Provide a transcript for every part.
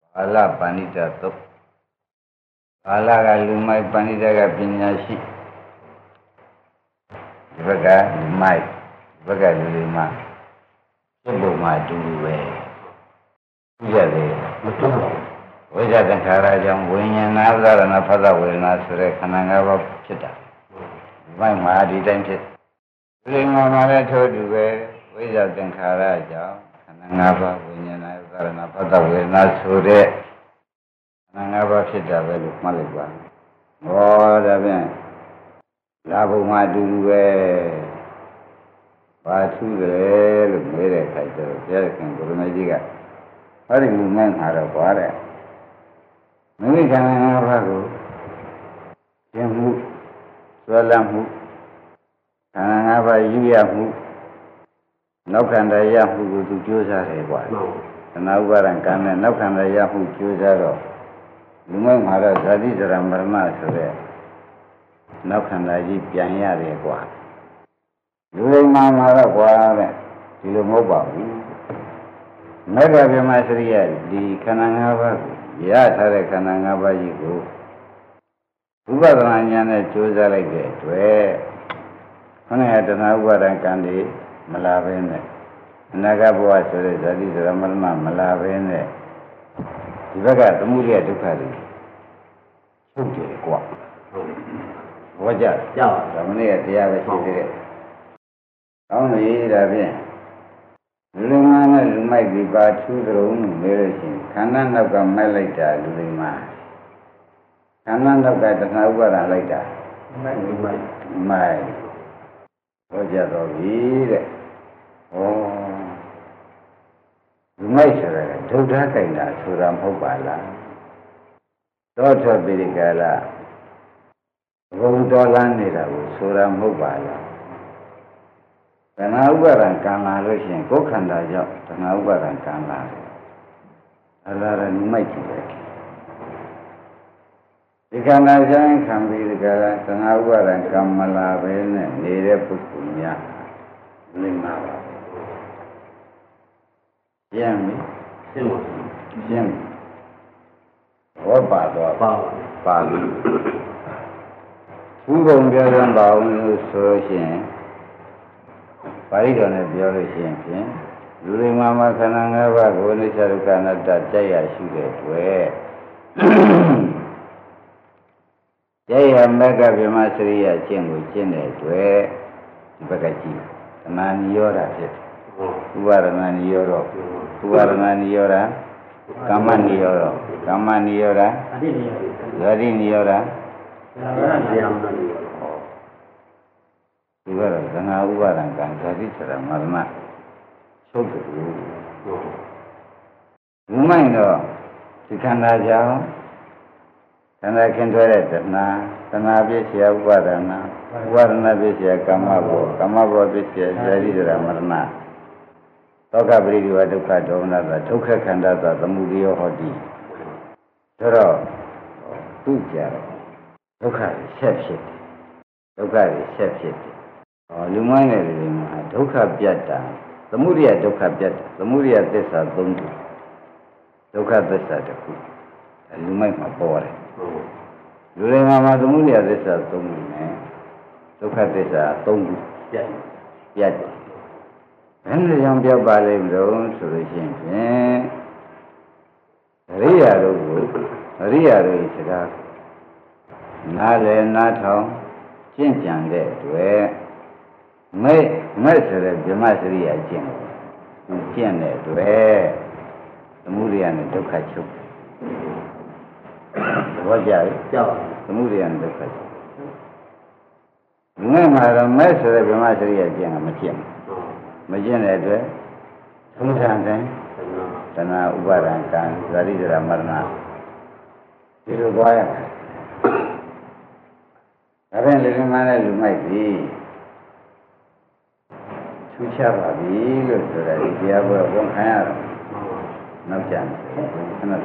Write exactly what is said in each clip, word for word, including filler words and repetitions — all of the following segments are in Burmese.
Allah Panita Top Allah Galumai Panita Pinyashi Vaga Mai Vaga Lima Subu Madu Jade Vaja Karajam Wing Nazar and Apada will not select Kananga Chita. My Madi Dented. Lima Mara told you where Vaja Karaja. Nangaba Winyana Pada will not so there. Nangaba Shita will Maliba. Oh, the man. Labu Madu, Batu, the Mede, Jerican, Gurumajiga. What do you mean, Harapada? Maybe can I have a go? Jamu, Swalamu, can I have a Yamu? No can I Yahu to choose a reward. And now where I can and no can I Yahu choose a row. You know, Mara Zadis Ramarma, so there. No can I eat Pianya reward. You know, my mother, you mobile. Mega Vimasria, the Kananga, Yatare Kananga Yigo. Ubaranyan choose a like that, where when I had an hour and candy. Malavene, Nagaboa, Zadis Ramarma, Malavene, Vaga, the Muria to carry. Okay, quoi. Waja, Ramania, the other city. Only Rabin. Lumana, you might be bad to the room, Merishin. Canan of Gamalita, Lima. Canan of Gatanaga, like that. My. Waja, the Oh, you might say, do that kind of Suram Hobala. Daughter Birigala, Vodolanira, Suram Hobala. Tanagar and Kana Russian, Kokanda job, Tanagar and Kana. Allah and mighty back. The Kanajan can be the Gala, Tanagar and Kamala, and Nere Pukunya, Lima. Jimmy, Jimmy. What bad? Bad. Who won't be on bound solution? Parigon of your champion. During Mama Kananga, only Sarukana that Jaya shoot it where Jaya Mega Vimasria Chin with Chin it where Bagachi, the man you're at it. Who are a man Euro? Who are a man Yora? Kaman Yoro, Kaman Yora, Garin Yora. You are a Ganawa and Gansaritra Marma. So good. You might know, Sikanaja, and I can do it now. Kanabisia Guarana, Guarana Bisia Kamabo, Kamabo Bisia, Zaritra Marma. Toka beri dua duka dona da duka kanda da temudio hodi. Tero tujar duka sepsit. Duka sepsit. Lumane lima duka biata. Temudia duka biata. Temudia desa tundu. Duka desa deku. Lumai ma bore. Lumai mama temudia desa tundu ne. Duka desa tundu. Biata. And the young Jabali blown to the champion. Ria Ria is a Nale Nato, Chinchang dead, where May Mercer of the Maseria Jim, Chin, where the Murian Ducachu. Roger, the Murian Ducachu. Remember, Mercer of the Maseria Jim, a Jim. Majin address, Sunsan, Tana Ubarankan, Zaridra Marna. This is why I don't live in my life, might be. Two Chababi, look at the idea of one hair. No chance, cannot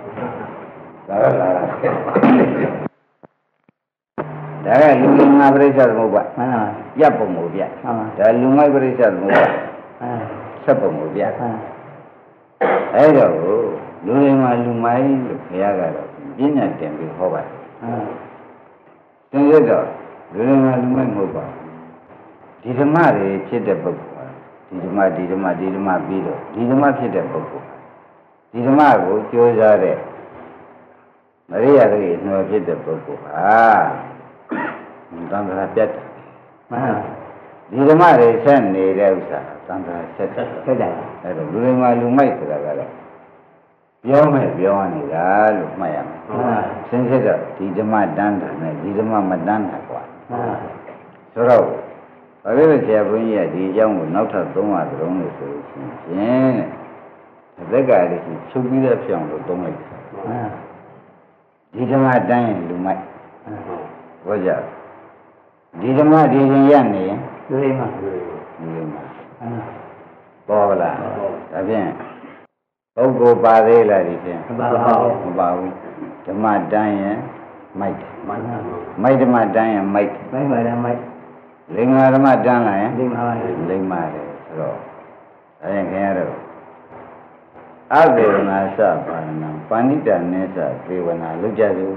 come. There are looking average as mobile. Yapomobia. There are looking average as mobile. Sapomobia. I go, doing မှာလူမိုင်းလို့ခရကတော့ပြင်းညတင်ပြီးဟောပါတယ်သင်ရတော့လူတွေမှာလူမိုင်းမဟုတ်ပါဘူးဒီဓမ္မတွေဖြစ်တဲ့ပုဂ္ဂိုလ်ဒီဓမ္မဒီဓမ္မဒီဓမ္မပြီးတော့ဒီဓမ္မဖြစ်တဲ့ပုဂ္ဂိုလ်ဒီဓမ္မကိုကြိုးစားတဲ့မရိယာတွေနှွယ်ဖြစ်တဲ့ပုဂ္ဂိုလ်ဟာသံဃာပြတ်တယ်မှန်ဒီဓမ္မတွေဆက်နေတဲ့ဥစ္စာသံဃာဆက်တယ်ဆက်တယ်အဲ့တော့လူတွေမှာလူမိုက်ဆိုတာကတော့ပြောမယ်ပြောနေတာလို့မှတ်ရမယ်မှန်စင်စစ်တော့ဒီဓမ္မတန်းတာနဲ့ဒီဓမ္မမတန်းတာကွာမှန်ဆိုတော့ဘာဖြစ်လို့ဆရာဘုန်းကြီးကဒီအကြောင်းကိုနောက်ထပ်သုံးရသုံးလို့ဆိုရှင်ဖြင့်တဲ့သက်ကတည်းကချုပ်ပြီးတဲ့ပြောင်းလို့သုံးလိုက်တယ်မှန်ဒီဓမ္မတန်းရင်လူမိုက်ဟောကြဒီဓမ္မဒီရင်ရနေရင်လူရင်းမှာလူရင်းမှာပေါ်လာဒါဖြင့်ပုဂ္ဂိုလ်ပါသေးလားဒီဖြင့်မပါဘူးမပါဘူးဓမ္မတန်းရင်မိုက်မိုက်ဓမ္မတန်းရင်မိုက်မိုက်ပါလားမိုက်လိင်္ဂဓမ္မတန်းလာရင်လိင်္ဂပါလိင်္ဂပါတယ်ဆိုတော့ဒါရင်ခင်ဗျားတို့အသေဝနာစပါဏံပါဏိတနေသသေဝနာလောက်ကြစို့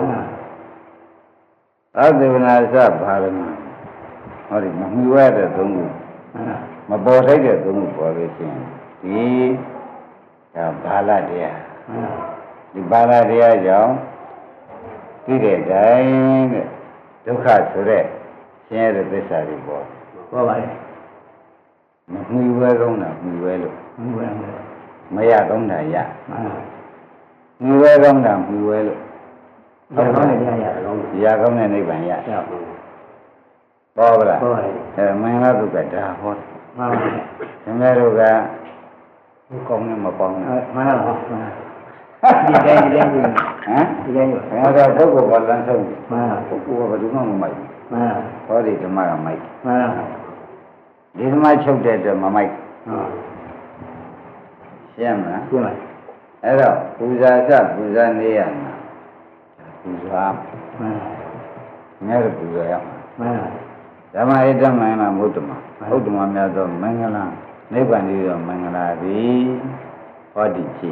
အသေဝနာစပါဏံဟောဒီမမှုရတဲ့သုံးခုမပေါ်ထိုက်တဲ့သုံးခုပေါ်လို့ရှိရင်ဒီဒါဘာလတရားဒီဘာလတရားကြောင့်သိတဲ့တိုင်းတဲ့ဒုက္ခဆိုတဲ့ဆင်းရဲတဲ့သစ္စာတွေပေါ်ပေါ်ပါလေမမှုဝဲကောင်းတာမှုဝဲလို့မှုဝဲမရကောင်းတာရမှုဝဲကောင်းတာမှုဝဲလို့ရကောင်းတဲ့တရားရကောင်းရကောင်းတဲ့နိဗ္ဗာန်ရပေါ်ပါလားပေါ်ပါလေအဲမင်္ဂလာဒုက္ခဒါဟောမှန်ပါဗျာခင်ဗျားတို့ကကောင်းနဲ့မပေါင်းနဲ့မှန်ပါပါဒီတိုင်းဒီတိုင်းဟမ်ဒီတိုင်းခင်ဗျားတို့ပုဂ္ဂိုလ်ကလမ်းဆုံးမှန်ပါပုဂ္ဂိုလ်ကဘယ်သူမှမမိုက်မှန်ဟောဒီဓမ္မကမိုက်မှန်ဒီဓမ္မချုပ်တဲ့အတွက်မမိုက်ဟုတ်ရှင်းမလားရှင်းပါအဲ့တော့ပူဇာစပူဇာနေရမှာပူဇာမှန်ငါတို့ပူဇာရမှာမှန်ဓမ္မဧတမင်္ဂလာမုဒ္ဓမဟုတ်ဓမ္မများသောမင်္ဂလာနိဗ္ဗာန်ဤသောမင်္ဂလာသည်ဟောဒီရှိ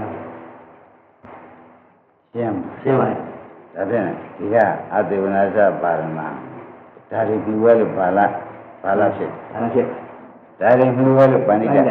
ရှင်းရှင်းပါဒါဖြင့်ဒီကအသေဝနာစပါရမဒါတွေပြီးဝဲလို့ဘာလားဘာလားဖြစ်ဘာလားဖြစ်ဒါတွေပြီးဝဲလို့ပဏိတဟုတ်ကဲ့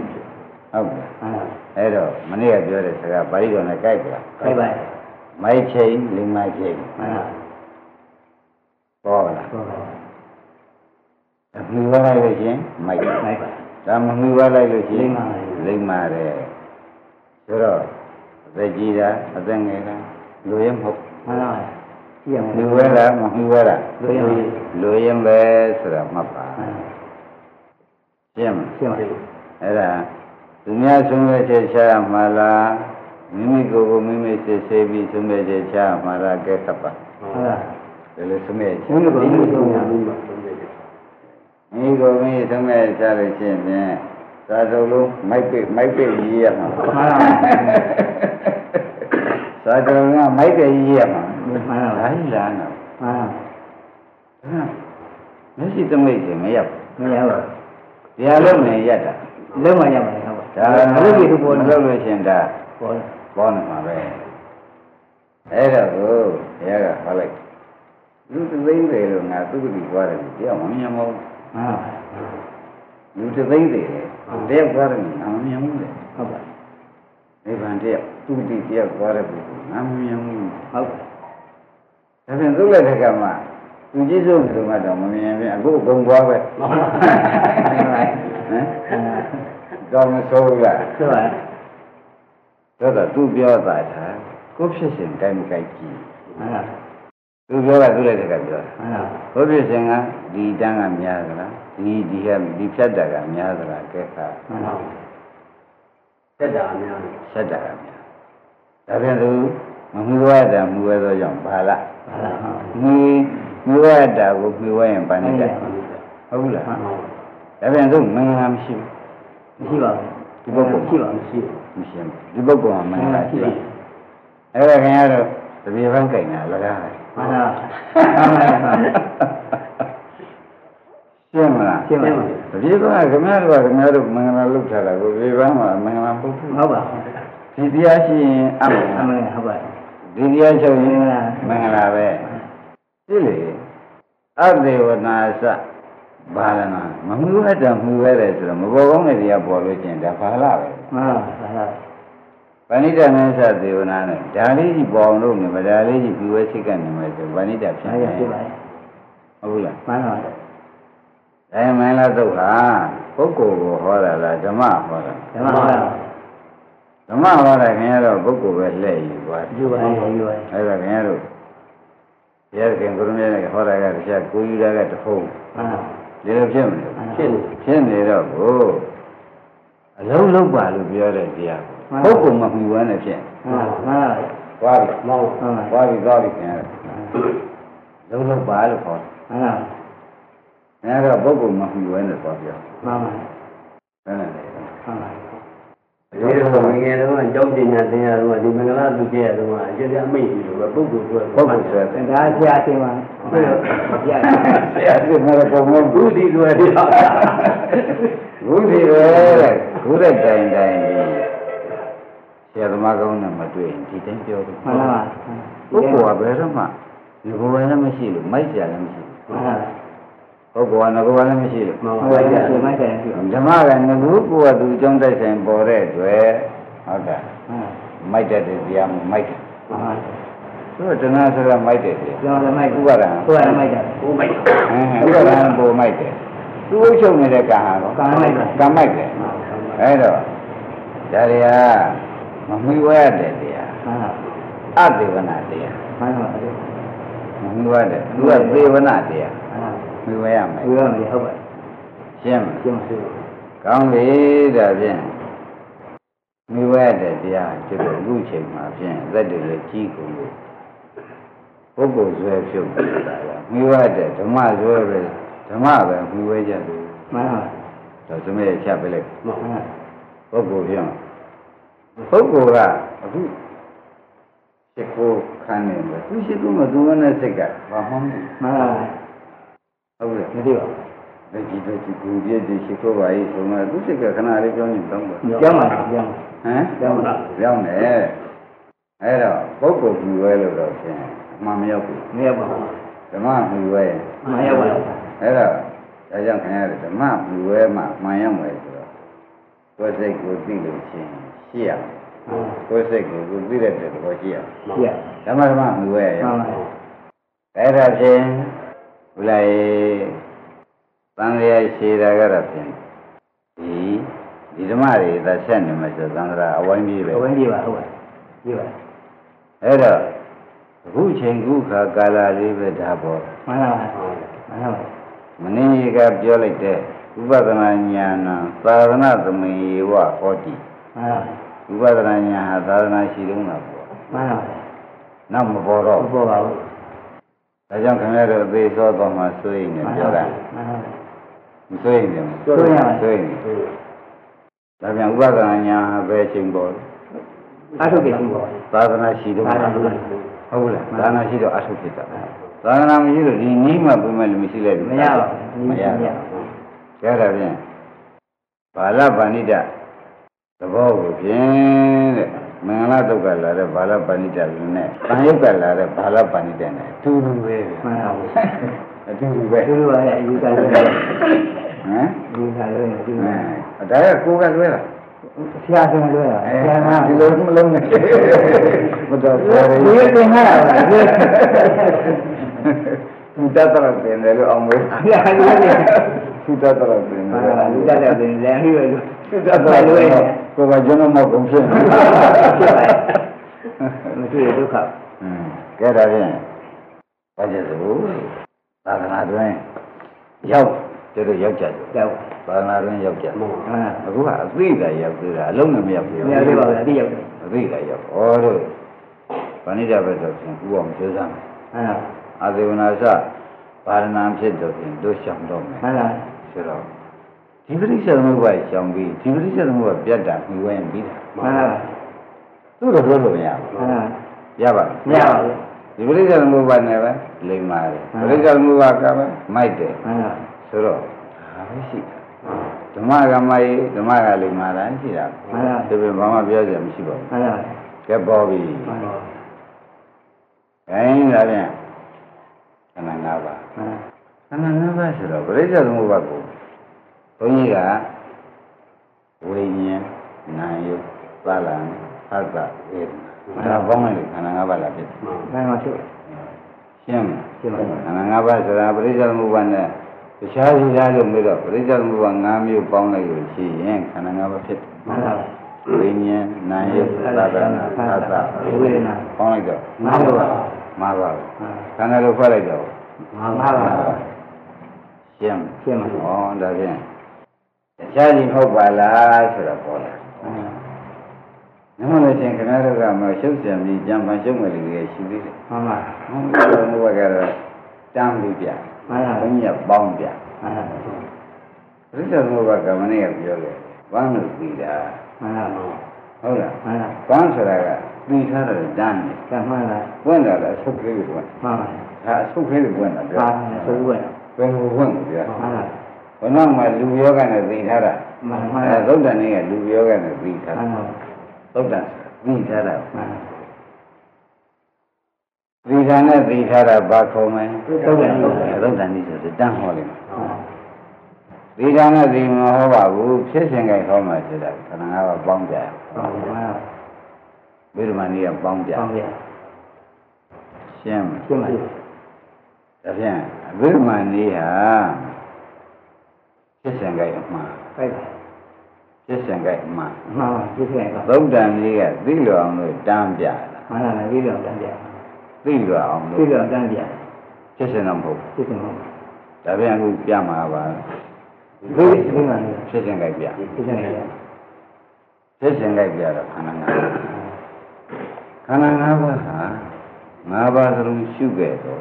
အဲ့တော့မနေ့ကပြောတဲ့စကားပါဠိတော်နဲ့ကြိုက်ပါကြိုက်ပါမိုက်ချိန်လိမ္မာချိန်မှန်ပါပေါ်လားပေါ်ပါအမှုဝဲလိုက်လို့ရှင်မိုက်မိုက်ပါဒါမမှုဝဲလိုက်လို့ရှင်လိမ္မာတယ်ဆိုတော့အသက်ကြီးတာအသက်ငယ်တာလူရဲမဟုတ်မှန်ပါကြည့်ရမယ်လူဝဲလားမမှုဝဲလားလူရဲလူရဲပဲဆိုတာမှတ်ပါရှင်းမရှင်းပါအဲ့ဒါသူများဆုံးဖြတ်ချက်ချရမှာလားမိမိကိုယ်ကိုမိမိစစ်ဆေးပြီးဆုံးဖြတ်ချက်ချရမှာလားကဲခပ်ပါဟုတ်လားဘယ်လိုဆုံးဖြတ်ချက်မိမိကိုယ်မိမိဆုံးဖြတ်ပြီးပါဆုံးဖြတ်ချက်မိကိုယ်မိမိဆုံးဖြတ်ချလို့ရှိရင်သာတုံးလုံးမိုက်ပိတ်မိုက်ပိတ်ရေးရမှာမှန်ပါသာတုံးကမိုက်ပိတ်ရေးရမှာမှန်ပါဒါကြီးလားနော်မှန်ပါမျက်စိတမိတ်ရင်မရဘူးမရပါဘူးတရားလုံးနဲ့ရတာလုံးမရပါဘူးဟုတ်ပါဒါမလုပ်ရဘူးပေါ်မလုပ်လို့ရှင်ဒါပေါ်ပေါ်နေမှာပဲအဲ့တော့ကိုဘုရားကဟောလိုက်လူသသိန်းတယ်လို့ငါသူကတိသွားတယ်တရားမမြင်မဟုတ်မှန်ပါလူသသိန်းတယ်တရားသွားတယ်ငါမမြင်ဘူးလေဟုတ်ပါနိဗ္ဗာန်တရားသူတိတရားသွားတယ်ပုဂ္ဂိုလ်ငါမမြင်ဘူးဟုတ်ပါဒါဖြင့်သူ့လက်ထက်ကမှသူကြီးဆုံးဆိုမှတော့မမြင်ပြန်အခုဘုံသွားပဲဟမ်တော့မဆိုးလားဆိုပါတော့တော့သူပြောတာသာကိုဖြစ်စဉ်တိုင်းကြိုက်ကြည့်ဟုတ်လားသူပြောတာသူလည်းတကပြောတာဟုတ်ကိုဖြစ်စဉ်ကဒီတန်းကများသလားဒီဒီကဒီဖြတ်တာကများသလားကဲခါဟုတ်ပါဆက်တာများဆက်တာများဒါပြန်သူမမှုရတာမှုရသောကြောင့်ဘာလားဘာလားမှုမှုရတာကိုမှုရရင်ပါနေတာဟုတ်လားဒါပြန်သူမင်္ဂလာမရှိဘူးမရှိပါဘူးဒီပုဂ္ဂိုလ်ရှိပါမရှိမရှိဒီပုဂ္ဂိုလ်ကမင်္ဂလာရှိပါအဲ့ဒါခင်ဗျားတို့တပြေပန်းကြိုင်တာလကားမှန်ပါရှင်းမလားရှင်းပါပြီတပြေပန်းကခင်ဗျားတို့ကခင်ဗျားတို့မင်္ဂလာလုပ်ထားတာကိုတပြေပန်းမှာမင်္ဂလာပုဂ္ဂိုလ်ဟုတ်ပါဘူးဒီတရားရှိရင်အမှန်အမှန်ဟုတ်ပါဒီတရားချုပ်ရင်မင်္ဂလာပဲဒီလေအသေဝနာစဘာလနာမမှုဝတ္တမှုပဲလေဆိုတော့မပေါ်ကောင်းတဲ့တရားပေါ်လို့ချင်းဒါဘာလပဲမှန်ပါပါဗဏိတမင်းစသေဝနာနဲ့ဒါလေးကြီးပေါ်အောင်လုပ်နေမဒါလေးကြီးပြီးဝဲစိတ်ကနေမယ်ဆိုဗဏိတဖြစ်နေဖြစ်ပါရဲ့ဟုတ်လားမှန်ပါဒါမင်းလားတော့ဟာပုဂ္ဂိုလ်ကိုဟောတာလားဓမ္မဟောတာဓမ္မဟောတာဓမ္မဟောတာခင်ဗျားတော့ပုဂ္ဂိုလ်ပဲလှည့်ယူပါယူပါယူပါအဲ့ဒါခင်ဗျားတို့ဘုရားခင်ကိုရမရဲ့ဟောတာကတရားကိုယူတာကတဖုံးမှန်ပါဒီလိုဖြစ်မလို့ဖြစ်နေဖြစ်နေတော့ကိုအလုံးလုံးပါလို့ပြောတဲ့တရားပုဂ္ဂိုလ်မမှီဝမ်းနဲ့ဖြစ်မှန်ပါသွားပြီမောင်းသွားပြီသွားပြီခင်ဗျာလုံးလုံးပါလို့ခေါ်မှန်ပါအဲ့တော့ပုဂ္ဂိုလ်မမှီဝဲနဲ့သွားပြောမှန်ပါဘယ်နဲ့လဲမှန်ပါဒီလိုငငယ်တော့ကြောက်ပညာသင်ရတော့ဒီမင်္ဂလာသူကျရတော့အကျဉ်းအမိတ်ကြီးလိုပဲပုဂ္ဂိုလ်ဆိုပုဂ္ဂိုလ်ဆိုဒါဆရာသင်ပါဆရာဆရာသင်မှာပုံမဘုဒ္ဓလိုရတာဘုဒ္ဓပဲတဲ့ဘုရက်တိုင်တိုင်ဆရာသမားကောင်းနဲ့မတွေ့ရင်ဒီတိုင်းပြောလို့မှန်ပါပုဂ္ဂိုလ်ကဘယ်တော့မှဒီဘဝလည်းမရှိလို့မိုက်ဆရာလည်းမရှိဘူးမှန်ပါပုဂ္ဂိုလ်ကငကောလည်းမရှိလို့မှန်ပါဗျာဒီမိုက်တယ်ရှိဓမ္မကငကူကိုယ်ကသူအကြောင်းတိုက်ဆိုင်ပေါ်တဲ့အတွက်ဟုတ်တာမိုက်တဲ့တရားမိုက်တယ်မှန်ပါသူကတဏှာဆိုတာမိုက်တယ်ပြောတယ်မိုက်ဥပါဒံဥပါဒံမိုက်တယ်ဥမိုက်ဥပါဒံပုံမိုက်တယ်သူ့အချုပ်နေတဲ့ကံဟာတော့ကံမိုက်တယ်ကံမိုက်တယ်အဲ့တော့ဒါတွေကမမီဝဲတဲ့တရားအသေဝနာတရားမှန်ပါဗျာမမီဝဲတဲ့သူကသေဝနာတရားမီဝဲရမယ်မီဝဲမယ်ဟုတ်ပါရှင်းမရှင်းရှင်းကောင်းပြီဒါဖြင့်မီဝဲတဲ့တရားကျွတ်အခုချိန်မှာဖြင့်သက်တွေလည်းကြီးကုန်လို့ပုဂ္ဂိုလ်ဇွဲဖြုတ်နေတာကမီဝဲတဲ့ဓမ္မဇွဲပဲဓမ္မပဲမီဝဲကြတယ်မှန်ပါတော့သမီးချက်ပြလိုက်မှန်ပါပုဂ္ဂိုလ်ပြောပုဂ္ဂိုလ်ကအခုစိတ်ကိုခံနေတယ်သူစိတ်ကမသူမနဲ့စိတ်ကဘာမှမမှန်ပါဟုတ်ကဲ့မသိပါဘူးဒီဒီဒီကိုပြည့်ဒီစိတ်ကိုပါရေးဆိုမှသူစိတ်ကခဏလေးပြောနေတော့ကြောင်းပါကြောင်းဟမ်ကြောင်းပါကြောင်းတယ်အဲ့တော့ပုဂ္ဂိုလ်ပြီးဝဲလို့တော့ဖြင့်အမှန်မရောက်ဘူးမရောက်ပါဘူးဓမ္မပြီးဝဲမရောက်ပါဘူးအဲ့တော့ဒါကြောင့်ခင်ဗျားဓမ္မပြီးဝဲမှမှန်ရောက်မယ်ဆိုတော့ကိုယ်စိတ်ကိုသိလို့ရှိရင်ရှိရကိုယ်စိတ်ကိုကိုသိတဲ့တဲ့ဘောရှိရရှိရဓမ္မဓမ္မပြီးဝဲရအောင်အဲ့ဒါဖြင့်ဘုလိုက်သံဃာရှိတာကတော့ဖြင့်ဒီဒီဓမ္မတွေသာဆက်နေမှဆိုသံဃာအဝိုင်းကြီးပဲအဝိုင်းကြီးပါဟုတ်ပါပြီပါအဲ့တော့အခုချိန်ခုခါကာလလေးပဲဒါပေါ့မှန်ပါပါမှန်ပါပါမင်းကပြောလိုက်တဲ့ဥပဒနာဉာဏ်သာသနာသမေဝဟောတိမှန်ပါဥပဒနာဉာဏ်ဟာသာသနာရှိတုံးတာပေါ့မှန်ပါပါနောက်မပေါ်တော့မပေါ်ပါဘူးဒါကြောင့်ခင်ဗျားတို့အသေးစောတော့မှစိုးရိမ်နေပြောတာမှန်ပါမစိုးရိမ်တယ်စိုးရိမ်စိုးရိမ်ဒါပြန်ဥပဒနာဉာဏ်ဟာပဲချိန်ပေါ်အထုကိရှိပေါ်သာသနာရှိတုံးတာဟုတ်လားသာသနာရှိတော့အထုဖြစ်တာသာသနာမရှိလို့ဒီနည်းမှပြမယ်လို့မရှိလိုက်ဘူးမရပါဘူးမရဘူးကျဲတာဖြင့်ဘာလပဏိတသဘောကိုဖြင့်တဲ့မင်္ဂလာတုတ်ကလာတဲ့ဘာလပဏိတလူနဲ့တန်ရုပ်ကလာတဲ့ဘာလပဏိတနဲ့အတူတူပဲမှန်ပါဘူးအတူတူပဲအတူတူပါရဲ့အယူကလွဲဟမ်အယူကလွဲအတူတူအဲဒါကကိုယ်ကလွဲတာဆရာကလွဲတာဆရာကဒီလိုမလုံးနဲ့မတော်ဘူးဒီသင်္ခါရပါသူတတ်တော့တယ်လေအောင်မေးဆရာကလွဲတယ်သူတတ်တော့တယ်လေသူတတ်တော့တယ်လည်းဟိုလိုသူတတ်တော့လွဲတယ်ကိုယ်ကကျွန်တော်မဟုတ်ဘူးဖြစ်နေမတွေ့ဒုက္ခอืมကဲဒါဖြင့်ဘာကျစို့သာသနာတွင်ရောက်ကျတော့ရောက်ကြတယ်ရောက်သာသနာတွင်ရောက်ကြဟုတ်အခုကအသိကရောက်သေးတာအလုံးနဲ့မရောက်ဘူးမရောက်သေးပါဘူးအသိရောက်တယ်အသိကရောက်ဩတို့ဗဏိတဘက်ဆိုရင်ဥအောင်ကျိုးစားမယ်ဟုတ်အာဇေဝနာစပါရဏံဖြစ်တော့ဖြင့်တို့ရှောင်တော့မယ်ဟုတ်လားဆိုတော့ဒီပရိစ္ဆေသမုပ္ပါဒ်ရှောင်ပြီးဒီပရိစ္ဆေသမုပ္ပါဒ်ပြတ်တာပြီးဝဲပြီးတာမှန်ပါသူ့တော့ပြောလို့မရဘူးမှန်ပါရပါမရပါဘူးဒီပရိစ္ဆေသမုပ္ပါဒ်နဲ့ပဲလိမ္မာတယ်ပရိစ္ဆေသမုပ္ပါဒ်ကပဲမိုက်တယ်မှန်ပါဆိုတော့ဒါပဲရှိတာဒဓမ္မကမကြီးဓမ္မကလေးမှာလားရှိတာမှန်ပါဒီပြင်ဘာမှပြောကြမရှိပါဘူးမှန်ပါကဲပေါ်ပြီမှန်ပါခိုင်းဒါဖြင့်ခန္ဓာ၅ပါးမှန်ခန္ဓာ၅ပါးဆိုတော့ပရိစ္ဆေသမုပ္ပါကိုဘုန်းကြီးကဝိညာဉ်နာယုပါဠိဖတ်တာဝေဒနာဒါပေါင်းလိုက်ခန္ဓာ၅ပါးလာဖြစ်တယ်မှန်ပါဖြစ်ရှင်းရှင်းပါခန္ဓာ၅ပါးဆိုတာပရိစ္ဆေသမုပ္ပါနဲ့တခြားစီသားလို့မေးတော့ပရိစ္ဆေသမုပ္ပါ၅မျိုးပေါင်းလိုက်လို့ရှိရင်ခန္ဓာ၅ပါးဖြစ်တယ်မှန်ပါဝိညာဉ်နာယုသာသနာဖတ်တာဝေဒနာပေါင်းလိုက်တော့၅ပါး၅ပါးခန္ဓာလို့ဖတ်လိုက်တော့၅ပါးရှင်းရှင်းပါဩဒါဖြင့်တခြားကြီးဟုတ်ပါလားဆိုတော့ပေါ်လာနမလို့ရှင်ခင်ဗျားတို့ကမရှုပ်ပြန်ပြီးကြံပါရှုပ်မယ်လူတွေရှိသေးတယ်မှန်ပါဟုတ်ကဲ့ဘုရားကတော့တမ်းပြီးပြမှန်ပါဘုန်းကြီးကပေါင်းပြမှန်ပါပရိစ္ဆေသမုပ္ပါကမနေ့ကပြောတယ်ဘာလို့ပြီးတာမှန်ပါဟုတ်လားမှန်ပါဘာဆိုတာကပြီးထားတယ်တမ်းတယ်မှန်ပါပွင့်တာလည်းဆုပ်ကလေးကိုပွင့်မှန်ပါဒါအဆုပ်ကလေးကိုပွင့်တာပြောဆုပ်ပွင့်ဘယ်လိုပွင့်လဲမှန်ပါဘုနောက်မှာလူယောဂနဲ့သိထားတာမှန်ပါအဲသုဒ္ဓန်ကြီးကလူယောဂနဲ့သိထားတာမှန်ပါသုဒ္ဓန်သိထားတာမှန်ပါသိထားနဲ့သိထားတာဘာခေါ်မလဲသုဒ္ဓန်ကြီးသုဒ္ဓန်ကြီးဆိုတန်းဟောလိမ့်မယ်သိထားနဲ့သိမဟောပါဘူးဖြစ်စဉ်ကြိုက်ဟောမှဆိုတာခန္ဓာ၅ပါးပေါင်းကြမှန်ပါဝိဓမ္မာနည်းကပေါင်းကြပေါင်းကြရှင်းရှင်းပါဒါဖြင့်ဝိဓမ္မာနည်းဟာဖြစ်စဉ်ကြိုက်အမှန်ဟုတ်ပါဖြစ်စဉ်ကြိုက်အမှန်မှန်ပါဖြစ်စဉ်ကြိုက်သုဒ္ဓန်ကြီးကသိလို့အောင်လို့တန်းပြတာမှန်ပါသိလို့တန်းပြသိလို့အောင်လို့သိလို့တန်းပြဖြစ်စဉ်တော့မဟုတ်ဖြစ်စဉ်မဟုတ်ဒါပြန်အခုပြမှာပါသိသိမှန်ဖြစ်စဉ်ကြိုက်ပြဖြစ်စဉ်ကြိုက်ဖြစ်စဉ်ကြိုက်ပြတော့ခန္ဓာ၅ပါးခန္ဓာ၅ပါးဟာ၅ပါးစလုံးရှုခဲ့တော့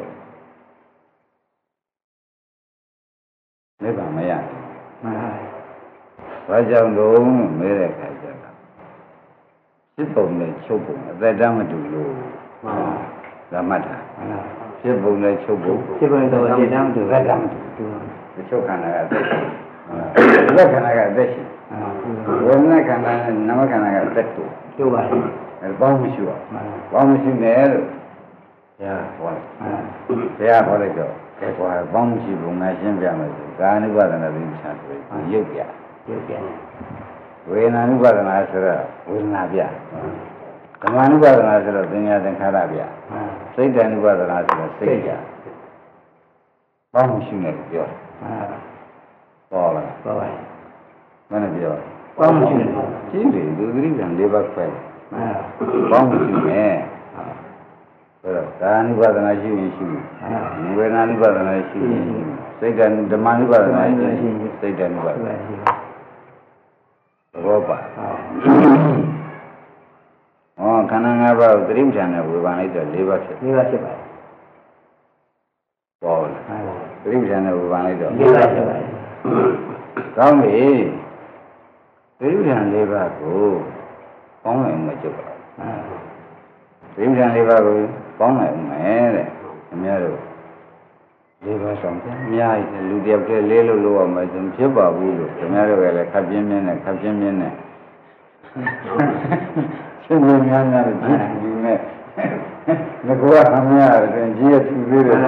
နိဗ္ဗာန်မရဘူးမှန်ပါဘာကြောင့်လို့မဲတဲ့ခါကျတော့ဖြစ်ပုံနဲ့ချုပ်ပုံအသက်တမ်းမတူလို့မှန်ပါဒါမှတ်တာမှန်ပါဖြစ်ပုံနဲ့ချုပ်ပုံဖြစ်ပုံတော့အသက်တမ်းမတူအသက်တမ်းမတူဒီချုပ်ခန္ဓာကအသက်ရှိဒီခန္ဓာကအသက်ရှိဝေဒနာခန္ဓာနဲ့နာမခန္ဓာကအသက်တူတူပါဘူးအဲပေါင်းမရှိပါပေါင်းမရှိနဲ့လို့ဘုရားဟောဘုရားဟောလိုက်တော့ကဲကွာပေါင်းမရှိဘူးငါရှင်းပြမယ်ဆိုကာနုပါဒနာသိချာဆိုရုပ်ပြရုပ်ပြဝေဒနာနုပါဒနာဆိုတော့ဝေဒနာပြဓမ္မနုပါဒနာဆိုတော့သင်္ညာသင်္ခါရပြစိတ်တ ानु ပါဒနာဆိုတော့စိတ်ပြပေါင်းမရှိနဲ့ပြောပေါ်လာပေါ်ပါမနဲ့ပြောပေါင်းမရှိနဲ့ရှင်းတယ်လူသတိပြန်၄ပါးခွဲပေါင်းမရှိနဲ့ဆိုတော့ကာနုပါဒနာရှိရင်ရှိဝေဒနာနုပါဒနာရှိရင်စိတ်တ ानु ဓမ္မနုပါဒနာရှိရင်စိတ်တ ानु ပါဒနာဘောပါဟောခန္ဓာ၅ပါးကိုသတိပဋ္ဌာန်နဲ့ဝေဘာလိုက်တော့၄ပါးဖြစ်၄ပါးဖြစ်ပါတယ်ပေါ်လာသတိပဋ္ဌာန်နဲ့ဝေဘာလိုက်တော့၄ပါးဖြစ်ပါတယ်ကောင်းပြီသတိပဋ္ဌာန်၄ပါးကိုပေါင်းလိုက်မှကျုပ်ပါသတိပဋ္ဌာန်၄ပါးကိုပေါင်းလိုက်မယ်တဲ့အများတို့၄ပါးဆောင်ပြန်အများကြီးလူတယောက်တည်းလေးလို့လို့ရမှာဆိုဖြစ်ပါဘူးလို့ခင်ဗျားတို့ကလည်းခပ်ပြင်းပြင်းနဲ့ခပ်ပြင်းပြင်းနဲ့ရှင်ဘုရားများတယ်ဒီမဲ့ငါကအမရတဲ့ကြီးရသူသေးတယ်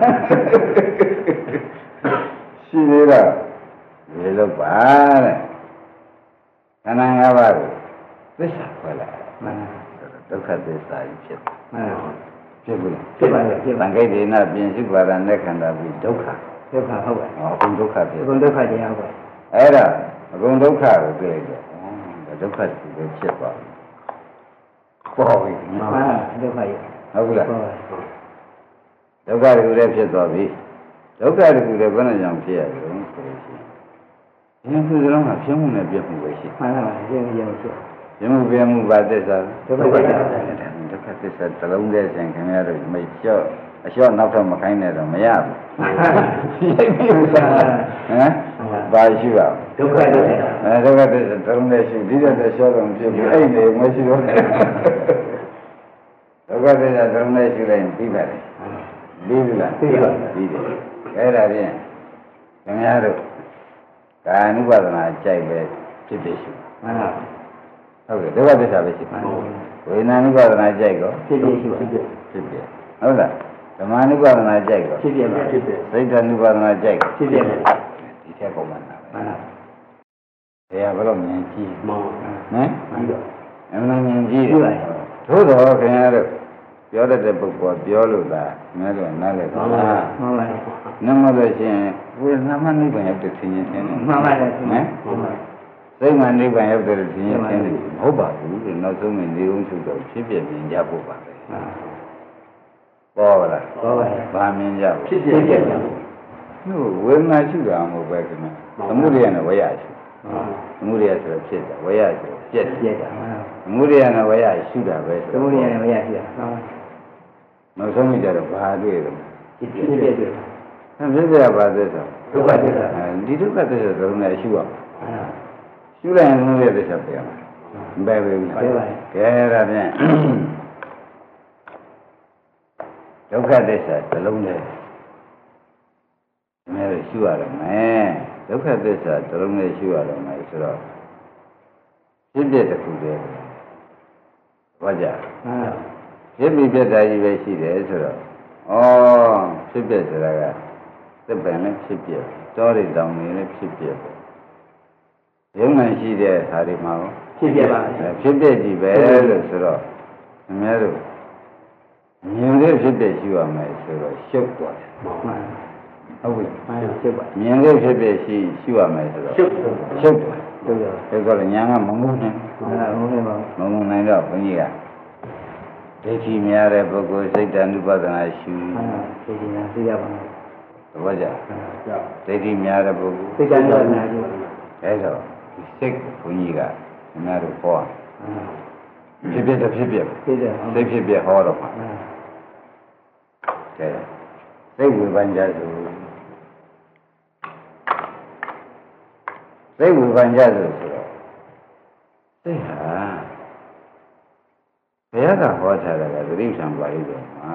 ရှိသေးတာဒီလိုပါတဲ့ခန္ဓာ၅ပါးကိုသစ္စာခေါ်လိုက်မှန်ဒုက္ခသစ္စာကြီးဖြစ်မှန်ဖြစ်ဘူးလားဖြစ်ပါရဲ့ဖြစ်ပါဂိတ်ဒေနပြင်စုပါဒနဲ့ခန္ဓာပြီးဒုက္ခဒုက္ခဟုတ်ပါဘူးအကုန်ဒုက္ခဖြစ်အကုန်ဒုက္ခတရားဟုတ်ပါအဲ့ဒါအကုန်ဒုက္ခကိုတွေ့လိုက်တော့ဒုက္ခကိုဖြစ်သွားတယ်ပေါ်ပြီမှန်ဒုက္ခရဟုတ်ကဲ့ဒုက္ခတခုလည်းဖြစ်သွားပြီဒုက္ခတခုလည်းဘယ်နဲ့ကြောင့်ဖြစ်ရလဲဆိုလို့ရှိရင်ဒီခုစလုံးကဖြစ်မှုနဲ့ပြည့်မှုပဲရှိမှန်ပါပါပြည့်မှုရောဖြစ်ပြည့်မှုပြည့်မှုပါသစ္စာဒုက္ခသစ္စာဒုက္ခသစ္စာတလုံးတည်းဆိုင်ခင်ဗျားတို့မလျှော့အလျှော့နောက်တော့မခိုင်းနဲ့တော့မရဘူးရှိပြီဟမ်ဘာရှိပါဒုက္ခသစ္စာအဲဒုက္ခသစ္စာတလုံးတည်းရှိဒီတဲ့လျှော့တော့ဖြစ်ဘူးအဲ့ဒီမရှိတော့ဒုက္ခသစ္စာတလုံးတည်းရှိလိုက်ပြီးပါလေပြီးပြီလားပြီးပါပြီးတယ်အဲ့ဒါဖြင့်ခင်ဗျားတို့ခကာယ ानु ပါဒနာကြိုက်ပဲဖြစ်ဖြစ်ရှိမှန်ပါဟုတ်ကဲ့ဒုက္ခသစ္စာပဲရှိမှန်ပါဝေဒနာ ानु ပါဒနာကြိုက်ကောဖြစ်ဖြစ်ရှိဖြစ်ဖြစ်ဖြစ်ဟုတ်လားဓမ္မ ानु ပါဒနာကြိုက်ကောဖြစ်ဖြစ်ဖြစ်ဖြစ်စိတ် ानु ပါဒနာကြိုက်ကောဖြစ်ဖြစ်ဒီထက်ကောင်းမှန်းတာပဲမှန်ပါဘယ်ဘလို့မြင်ကြည့်မှန်ဟမ်ပြီးတော့အမှန်မြင်ကြည့်တယ်သို့တော်ခင်ဗျားတို့ပြောတတ်တဲ့ပုဂ္ဂိုလ်ပြောလို့လားမင်းတို့နားလည်ပါလားမှန်ပါနမလို့ရှိရင်ဘုရားနာမနိဗ္ဗာန်ရောက်တဲ့သင်ခြင်းသင်တယ်မှန်ပါတယ်ဟမ်စိတ်မှနိဗ္ဗာန်ရောက်တဲ့သင်ခြင်းသင်တယ်မဟုတ်ပါဘူးလို့နောက်ဆုံးမြင်နေအောင်ချုပ်တော့ဖြစ်ပြမြင်ကြဖို့ပါပဲပေါ်လားပေါ်ပါတယ်ဗာမြင်ကြဖြစ်ပြဖြစ်ပြဟုတ်ဝေဒနာရှိတာမဟုတ်ပဲခင်ဗျသမုဒိယနဲ့ဝေယရှိသမုဒိယဆိုတော့ဖြစ်တယ်ဝေယဆိုတော့ပြက်ပြက်တာသမုဒိယနဲ့ဝေယရှိတာပဲသမုဒိယနဲ့ဝေယရှိတာနောက်ဆုံးကြတော့ဘာတွေ့လဲဖြစ်ပြဖြစ်ပြအဲ့ဖြစ်ပြပါသေးဆိုဒုက္ခသစ္စာဒီဒုက္ခသစ္စာသုံးနဲ့ရှိရမှာရှိလိုက်ရင်သမုဒိယသစ္စာပြန်မှာမပဲဘူးလားပဲပါကဲဒါဖြင့်ဒုက္ခသစ္စာတစ်လုံးနဲ့မဲရှိရတော့မယ်ဒုက္ခသစ္စာတစ်လုံးနဲ့ရှိရတော့မယ်ဆိုတော့ဖြစ်ပြတစ်ခုတည်းဘာကြဖြစ်ပြီးပြတ်တာကြီးပဲရှိတယ်ဆိုတော့ဩဖြစ်ပြဆိုတာကသစ်ပင်လည်းဖြစ်ပြတောတွေတောင်တွေလည်းဖြစ်ပြရုံမှန်ရှိတဲ့ဟာတွေမှာဖြစ်ပြပါဖြစ်ပြကြည့်ပဲလို့ဆိုတော့အများတို့မြင်တဲ့ဖြစ်ပြရှိရမယ်ဆိုတော့ရှုပ်သွားတယ်ဟုတ်ပြီမှန်ရှုပ်ပါမြင်တဲ့ဖြစ်ပြရှိရှိရမယ်ဆိုတော့ရှုပ်ရှုပ်သွားတယ်ဒါဆိုတော့ညာကမငုံနိုင်ဘူးမငုံနိုင်တော့ဘုန်းကြီးကဒိဋ္ဌိများတဲ့ပုဂ္ဂိုလ်စိတ်တ ानु ပါဒနာရှုဒိဋ္ဌိများသိရပါမယ်သဘောကျဒိဋ္ဌိများတဲ့ပုဂ္ဂိုလ်စိတ်တ ानु ပါဒနာရှုအဲဒါစိတ်ဘုန်းကြီးကအများတို့ဟောဖြစ်ဖြစ်တော့ဖြစ်ဖြစ်စိတ်ဖြစ်ဖြစ်ဟောတော့မှာကဲစိတ်ဝေဘာညဆိုစိတ်ဝေဘာညဆိုဆိုတော့စိတ်ဟာဘုရားကဟောထားတာကသတိပ္ပံပါဠိတော်မှာ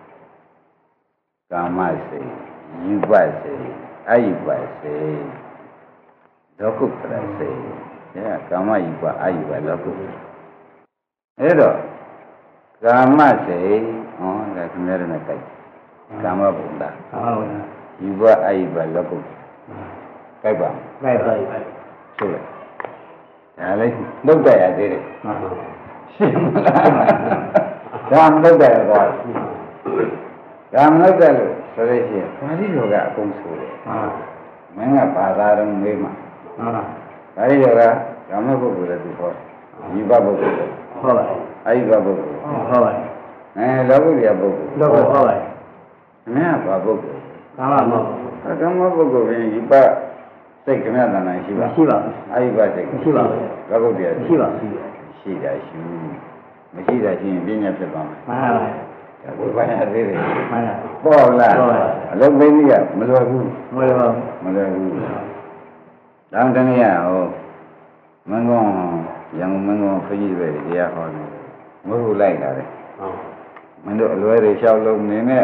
ကာမစိတ်ယူပစိတ်အယူပစိတ်လောကုတ္တရစိတ်ဒါကကာမယူပအယူပလောကုတ္တရအဲ့တော့ကာမစိတ်ဟောဒါခင်ဗျားတို့နဲ့ကြိုက်ကာမဘုံသားဟုတ်ပါဘူးယူပအယူပလောကုတ္တရကြိုက်ပါကြိုက်ပါဆိုလိုက်ဒါလေးနှုတ်တက်ရသေးတယ်ရှင်းမလားဒါမနှုတ်တက်ရသွားဒါမနှုတ်တက်လို့ဆိုလို့ရှိရင်ပါဠိတော်ကအကုန်ဆိုတယ်မင်းကဘာသာတော့မေးမှာပါဠိတော်ကဓမ္မပုဂ္ဂိုလ်လည်းသူဟောယူပပုဂ္ဂိုလ်ဟောပါအယူပပုဂ္ဂိုလ်ဟောပါအဲလောကုတ္တရာပုဂ္ဂိုလ်လောကုဟောပါမင်းကဘာပုဂ္ဂိုလ်ကာမပုဂ္ဂိုလ်ကာမပုဂ္ဂိုလ်ပြင်ယူပစိတ်ကမြတ်တဏ္ဍာရှိပါရှိပါအယူပစိတ်ရှိပါလောကုတ္တရာရှိပါရှိတာရှိမရှိတာရှိရင်ပြညာဖြစ်သွားမှာမှန်ပါပါဒါဘုရားရသေးတယ်မှန်ပါပေါ့လားအလုံးသိကြီးကမလွယ်ဘူးမလွယ်ပါဘူးမလွယ်ဘူးတောင်းတနည်းဟောမင်းကောရံမင်းကောခကြီးပဲတရားဟောတယ်မဟုတ်လိုက်တာလေမင်းတို့အလွယ်တွေလျှောက်လုံးနေနဲ့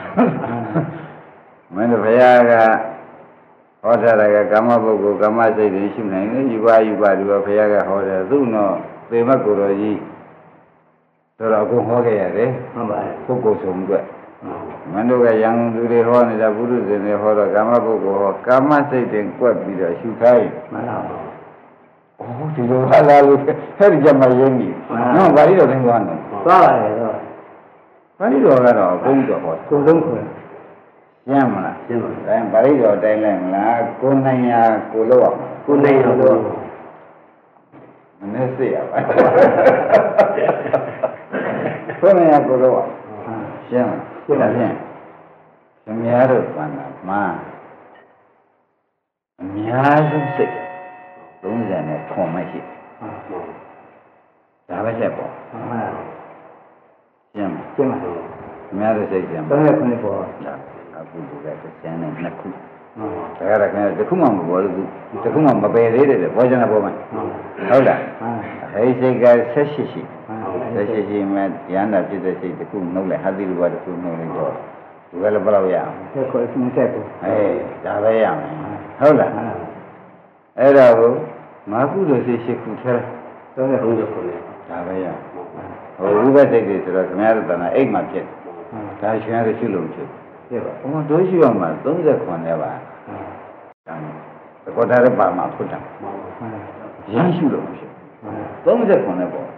မင်းတို့ဘုရားကဟောထားတာကကာမပုဂ္ဂိုလ်ကာမစိတ်တွေရှိနိုင်တယ်ယူပါယူပါဒီဘုရားကဟောတယ်သူ့တော့သေမကိုယ်တော်ကြီးဆိုတော့ကိုဟောခဲ့ရတယ်မှန်ပါတယ်ပုဂ္ဂိုလ်ဆုံးအတွက်မင်းတို့ကရံသူတွေဟောနေတာပုရုဇဉ်တွေဟောတော့ကာမပုဂ္ဂိုလ်ဟောကာမစိတ်တွေကွက်ပြီးတော့ရှုခိုင်းမှန်ပါဘူးအော်ဒီလိုဟာလာလို့ဟဲ့ဒီကြမှာရင်းပြီနော်ဗာလိတော်သိသွားတယ်သွားပါတယ်တော့ဗာလိတော်ကတော့အကုန်တော့ဟောကိုလုံးခွင်ရှင်းမလားရှင်းပါဒါဗာလိတော်တိုင်းလိုက်မလားကိုနိုင်ရကိုလောက်အောင်ကိုနိုင်ရတော့မနဲ့စိတ်ရပါဘုရားရကိုတော့ရှင်းလားရှင်းပါဖြင့်အများတို့ဘာနာမှာအများဆုံးစိတ်သုံးဆယ်နဲ့ခွန်မရှိဒါပဲလက်ပေါ့ရှင်းရှင်းပါအများတို့စိတ်ရှင်းပါသုံးဆယ်ခွန်ပေါ့ဒါအခုဒီကစမ်းနေနှစ်ခုဒါကြတဲ့တခုမှမပေါ်လို့တခုမှမပယ်သေးတယ်ဘောဇနာပေါ်မှာဟုတ်လားဟိစိတ်ကဆက်ရှိရှိဆက်ရှိရှိမဲ့ရဟန္တာဖြစ်တဲ့စိတ်တခုနှုတ်လိုက်ဟာတိလူဘတခုနှုတ်လိုက်တော့ဒီကလည်းဘယ်လောက်ရအောင်ဆက်ခေါ်စင်းဆက်ကိုအေးဒါပဲရမယ်ဟုတ်လားအဲ့ဒါကိုငါကုသိုလ်စိတ်ရှိခုထဲသုံးရက်ခုနဲ့ဒါပဲရဟိုဥပ္ပစိတ်တွေဆိုတော့ခင်ဗျားတို့တဏ္ဍအိတ်မှဖြစ်ဒါရှင်ရရှိလို့ဖြစ်ဖြစ်ပါဘုံတို့ရှိအောင်မှာသုံးခုနဲ့ပါဒါကောတာရပါမှာဖွတ်တာရင်းရှိလို့ဖြစ်သုံးခုနဲ့ပေါ့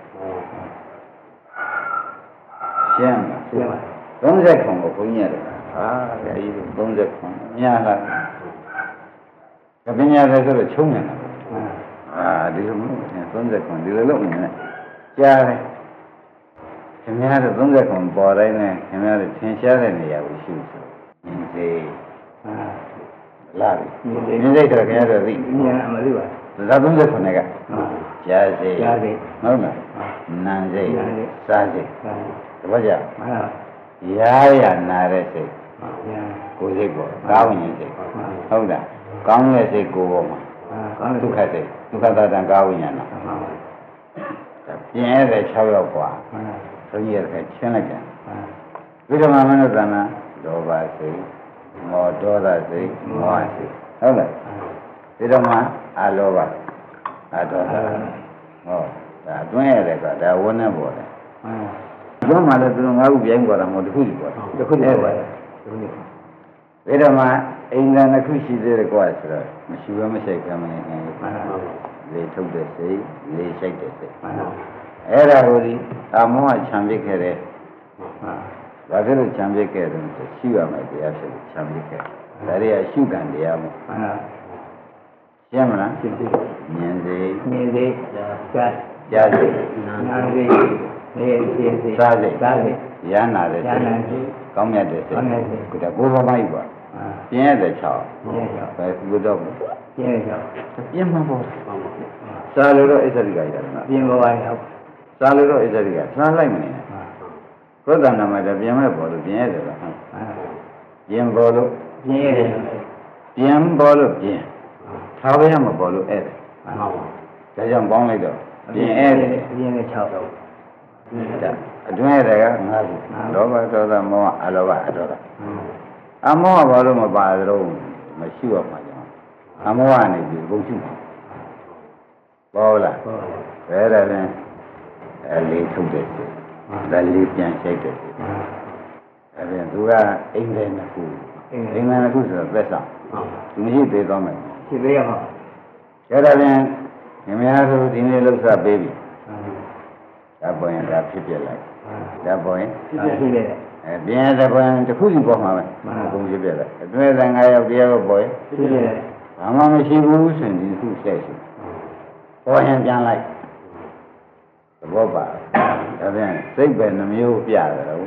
ရှင်းပါရှင်းပါသုံးခုကိုဘုန်းကြီးရတယ်ဟာအဲဒီသုံးခုများလားကပညာလည်းဆိုတော့ချုံးနေတာအာဒီလိုမျိုးသုံးခုဒီလိုလုပ်နေတယ်ကြားတယ်ခင်ဗျားတို့သုံးခုပေါ်တိုင်းနဲ့ခင်ဗျားတို့သင်ရှားတဲ့နေရာကိုရှိဆိုမြင်စေအာလာပြီမြင်စေတော့ခင်ဗျားတို့သိမြင်မသိပါဒါသုံးခုနဲ့ကကြားစေကြားစေဟုတ်လားနားစေစားစေတပည့်ကြမှန်ပါရာရနာတဲ့စိတ်ကိုယ်စိတ်ပေါ့ကောင်းရင်စိတ်ဟုတ်လားကောင်းတဲ့စိတ်ကိုယ်ပေါ်မှာဒုက္ခစိတ်ဒုက္ခသတ္တံကာဝိညာဏပြင်းရတဲ့၆ယောက်กว่าဘုန်းကြီးရတဲ့ချင်းလိုက်တယ်ဝိဓမ္မာမနုဿာနာဒေါဘစိတ်မောဒေါသစိတ်မောဟစိတ်ဟုတ်လားဝိဓမ္မာအလောဘအဒေါသဟောဒါအတွင်းရတဲ့ကဒါဝန်းနဲ့ပေါ်တယ်ကျွမ်းမှလည်းသူတို့ငါးခုပြိုင်ပေါ်တာမဟုတ်တစ်ခုစီပေါ်တာတစ်ခုတည်းပေါ်တယ်ဝိဓမ္မာအိန္ဒြာနှစ်ခုရှိသေးတယ်ကွာဆိုတော့မရှိဘဲမရှိခံမနေနိုင်ဘူးလေထုတ်တဲ့စိတ်လေရှိုက်တဲ့စိတ်အဲ့ဒါကိုဒီအမောဟခြံပစ်ခဲ့တဲ့ဘာဖြစ်လို့ခြံပစ်ခဲ့တယ်ဆိုရှိရမယ်တရားဖြစ်လို့ခြံပစ်ခဲ့ဒါတွေကရှုခံတရားမို့ရှင်းမလားရှင်းပြီမြင်စေမြင်စေကြားကြားစေနားစေနေစေစေစားစေစားစေရဟနာတဲ့စိတ်ကောင်းမြတ်တဲ့စိတ်ကိုယ်ကဘိုးဘမိုက်ပါပြင်းရတဲ့၆ပြင်းရပဲဘုဒ္ဓဘုပြင်းရပြင်းမှာပေါ့စားလို့တော့ဣသရိကရတယ်နော်ပြင်းပေါ်ပါရောစားလို့တော့ဣသရိကစားလိုက်မနေနဲ့သောတနာမှာတပြင်းမဲ့ပေါ်လို့ပြင်းရတယ်လားဟုတ်ပြင်းပေါ်လို့ပြင်းရတယ်ပြင်းပေါ်လို့ပြင်းထားဘဲမပေါ်လို့အဲ့ဒါဟုတ်ပါဘူးဒါကြောင့်ပေါင်းလိုက်တော့ပြင်းအဲ့တယ်ပြင်းနဲ့၆တော့ဒါအတွင်းရတဲ့ကငါးခုလောဘဒေါသမောဟအလောဘအဒေါသအမောဟဘာလို့မပါသလဲမရှိရမှာကြောင့်အမောဟနေပြီးဘုံရှိမှာပေါ်လားဘယ်ဒါလဲအလေးထုတ်တဲ့စိတ်ဒါလေးပြန်ရှိုက်တဲ့စိတ်အဲ့ဒါသူကအိမ်တယ်နှစ်ခုအိမ်တယ်နှစ်ခုဆိုတော့သက်ဆောင်သူမရှိသေးတော့မယ်ရှိသေးရမှာအဲ့ဒါပြန်မြများတို့ဒီနေ့လှုပ်ရှားပေးပြီဒါပေါ်ရင်ဒါဖြစ်ပြလိုက်ဒါပေါ်ရင်ဖြစ်ပြဖြစ်ပြအဲပြင်းတဲ့ပေါ်ရင်တစ်ခုစီပေါ်မှာပဲဘုံဖြစ်ပြလိုက်အတွင်းဆိုင်ငါးယောက်တရားကိုပေါ်ရင်ဖြစ်ပြဘာမှမရှိဘူးဆိုရင်ဒီခုဆက်ရှိပေါ်ရင်ပြန်လိုက်သဘောပါဒါပြန်စိတ်ပဲနှမျိုးပြတယ်တော့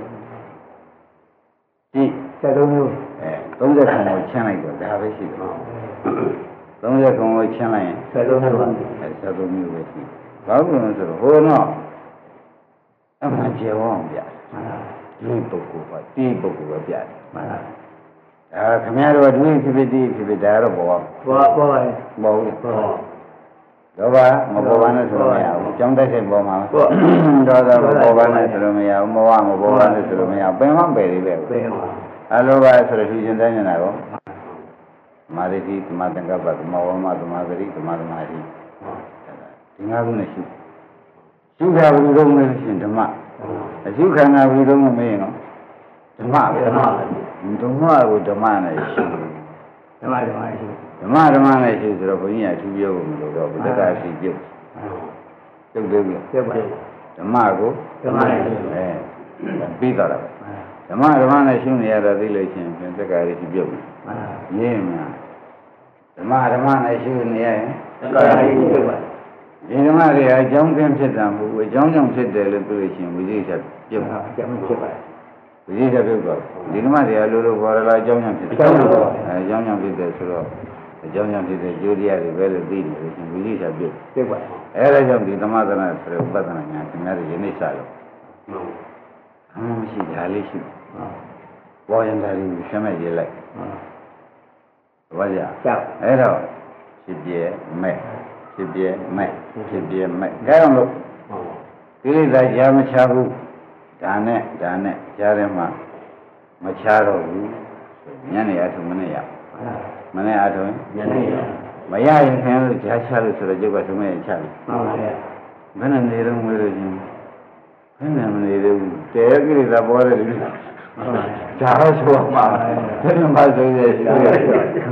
ဒီစက်လုံးမျိုးအဲသုံးချက်ခုံကိုချင်းလိုက်တော့ဒါပဲရှိတယ်သုံးချက်ခုံကိုချင်းလိုက်ရင်စက်လုံးမျိုးပါအဲစက်လုံးမျိုးပဲရှိဘာလို့လဲဆိုတော့ဟိုတော့အမှန်ကျေဝအောင်ပြဒီပုဂ္ဂိုလ်ကဒီပုဂ္ဂိုလ်ပဲပြတယ်မှန်ပါဒါခင်ဗျားတို့ကဒီဖြစ်ဖြစ်ဒီဖြစ်ဖြစ်ဒါတော့ပေါ်ပေါ်ပေါ်ပါလေမဟုတ်ဘူးပေါ်တော့ဘာမပေါ်ပါနဲ့ဆိုလို့မရဘူးကြောင်းတိုက်တဲ့ပေါ်မှာပေါ်တော့တော့မပေါ်ပါနဲ့ဆိုလို့မရဘူးမောဟမပေါ်ပါနဲ့ဆိုလို့မရဘူးပင်မပယ်လေးပဲပင်ပါအလိုပါဆိုတော့သူရှင်တိုင်းနေတာကောမာရိတိသမသင်္ကပ္ပသမဝမသမာသတိသမသမာဓိဒီငါးခုနဲ့ရှုရှုတာဘုရားလုံးလို့ရှင်ဓမ္မအရှုခန္ဓာဘုရားလုံးမမေးရင်တော့ဓမ္မပဲဓမ္မဓမ္မကိုဓမ္မနဲ့ရှုဓမ္မဓမ္မရှုဓမ္မဓမ္မနဲ့ရှုဆိုတော့ဘုန်းကြီးကသူပြောဖို့မလိုတော့ဘုဒ္ဓကအရှိပြုတ်ပြုတ်တယ်ပြုတ်ပြုတ်ပါဓမ္မကိုဓမ္မနဲ့ရှုအဲပြီးတော့တယ်ဓမ္မဓမ္မနဲ့ရှုနေရတာသိလို့ရှိရင်ပြန်သက္ကာရိပြုတ်ရင်းမှာဓမ္မဓမ္မနဲ့ရှုနေရရင်သက္ကာရိပြုတ်ပါဒီဓမ္မတွေအကြောင်းကင်းဖြစ်တာမဟုတ်ဘူးအကြောင်းကြောင့်ဖြစ်တယ်လို့ပြောလို့ရှိရင်ဝိသေသပြုတ်အကြောင်းဖြစ်ပါတယ်ဝိသေသပြုတ်တော့ဒီဓမ္မတွေကလိုလိုပေါ်လာအကြောင်းကြောင့်ဖြစ်တယ်အကြောင်းကြောင့်အဲအကြောင်းကြောင့်ဖြစ်တယ်ဆိုတော့အကြောင်းကြောင့်ဖြစ်တဲ့ကျိုးတရားတွေပဲလို့သိနေလို့ရှိရင်ဝိသေသပြုတ်ပြုတ်ပါအဲဒါကြောင့်ဒီသမထနာဆိုတဲ့ဥပဒနာညာခင်ဗျားတို့ယနေ့စလို့အမှန်မရှိဒါလေးရှိပေါ်ရင်ဒါလေးကိုရှင်းမဲ့ရေးလိုက်ဘာကြကြောက်အဲ့တော့ဖြစ်ပြဲမဲ့ဖြစ်ပြဲမဲ့ဖြစ်ပြဲမဲ့ဒါကြောင့်လို့ကိလေသာရှားမချဘူးဒါနဲ့ဒါနဲ့ကြားထဲမှာမချတော့ဘူးညနေအထုံမနဲ့ရမနဲ့အထုံညနေရမရရင်ခင်လို့ကြားချလို့ဆိုတော့ကျုပ်ကသုံးမဲ့ချလို့မှန်ပါဗျာဘယ်နဲ့နေတော့မလို့ချင်းဘယ်နဲ့မနေတော့တဲကိရိတာပေါ်တယ်လူဒါတော့ဆိုမှာဘယ်မှာဆိုရရှိမရရင်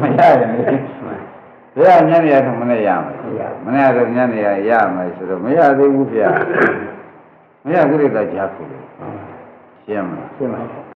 ဘယ်ညနေရတော့မနဲ့ရမယ်မနဲ့ရတော့ညနေရရမယ်ဆိုတော့မရသေးဘူးဗျာမရကိရိတာကြားခုလို့ရှင်းမလားရှင်းပါ